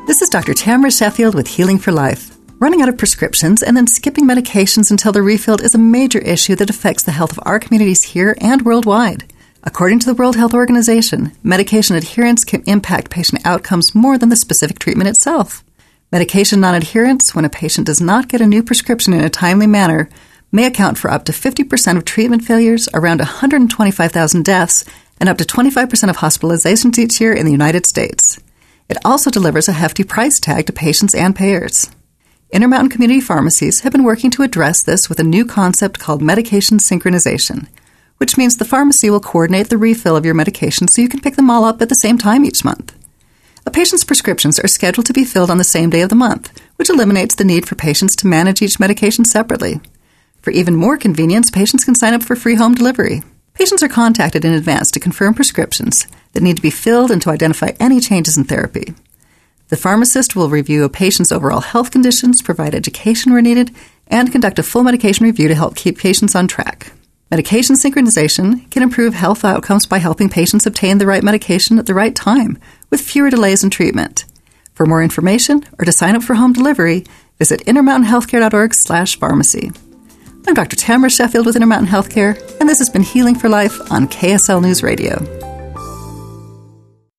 This is Dr. Tamara Sheffield with Healing for Life. Running out of prescriptions and then skipping medications until they're refilled is a major issue that affects the health of our communities here and worldwide. According to the World Health Organization, medication adherence can impact patient outcomes more than the specific treatment itself. Medication non-adherence, when a patient does not get a new prescription in a timely manner, may account for up to 50% of treatment failures, around 125,000 deaths, and up to 25% of hospitalizations each year in the United States. It also delivers a hefty price tag to patients and payers. Intermountain Community Pharmacies have been working to address this with a new concept called medication synchronization, which means the pharmacy will coordinate the refill of your medication so you can pick them all up at the same time each month. A patient's prescriptions are scheduled to be filled on the same day of the month, which eliminates the need for patients to manage each medication separately. For even more convenience, patients can sign up for free home delivery. Patients are contacted in advance to confirm prescriptions that need to be filled and to identify any changes in therapy. The pharmacist will review a patient's overall health conditions, provide education where needed, and conduct a full medication review to help keep patients on track. Medication synchronization can improve health outcomes by helping patients obtain the right medication at the right time, with fewer delays in treatment. For more information or to sign up for home delivery, visit intermountainhealthcare.org/pharmacy. I'm Dr. Tamara Sheffield with Intermountain Healthcare, and this has been Healing for Life on KSL News Radio.